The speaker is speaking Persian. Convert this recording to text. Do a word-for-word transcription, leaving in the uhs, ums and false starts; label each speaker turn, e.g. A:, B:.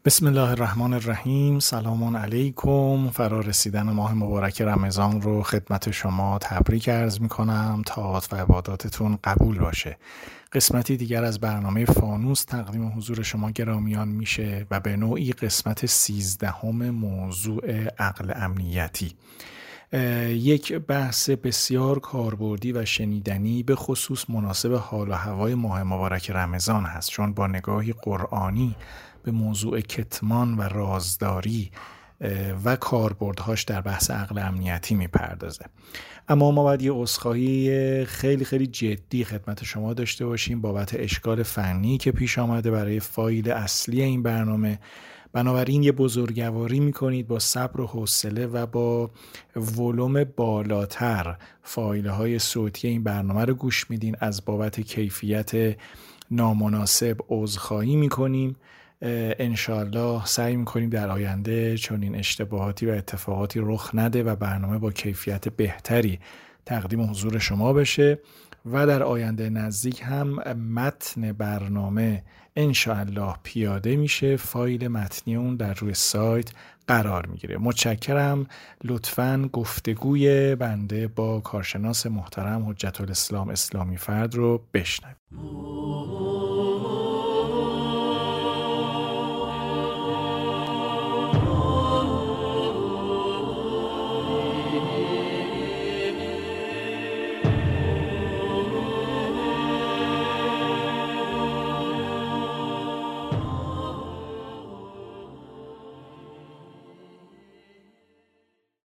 A: بسم الله الرحمن الرحیم. سلام علیکم. فرا رسیدن ماه مبارک رمضان رو خدمت شما تبریک عرض می کنم. طاعات و عباداتتون قبول باشه. قسمتی دیگر از برنامه فانوس تقدیم حضور شما گرامیان میشه و به نوعی قسمت سیزدهم موضوع عقل امنیتی. یک بحث بسیار کاربردی و شنیدنی به خصوص مناسب حال و هوای ماه مبارک رمضان هست، چون با نگاهی قرآنی به موضوع کتمان و رازداری و کاربردهاش در بحث عقل امنیتی میپردازه. اما ما باید یه عذرخواهی خیلی خیلی جدی خدمت شما داشته باشیم بابت اشکال فنی که پیش آمده برای فایل اصلی این برنامه. بنابراین یه بزرگواری میکنید با صبر و حوصله و با ولوم بالاتر فایل های صوتی این برنامه رو گوش میدین. از بابت کیفیت نامناسب عذرخواهی میکنیم. انشالله سعی میکنیم در آینده چون این اشتباهاتی و اتفاقاتی رخ نده و برنامه با کیفیت بهتری تقدیم حضور شما بشه و در آینده نزدیک هم متن برنامه انشالله پیاده میشه. فایل متنی اون در روی سایت قرار میگیره. متشکرم. لطفاً گفتگوی بنده با کارشناس محترم حجت الاسلام اسلامی فرد رو بشنوید.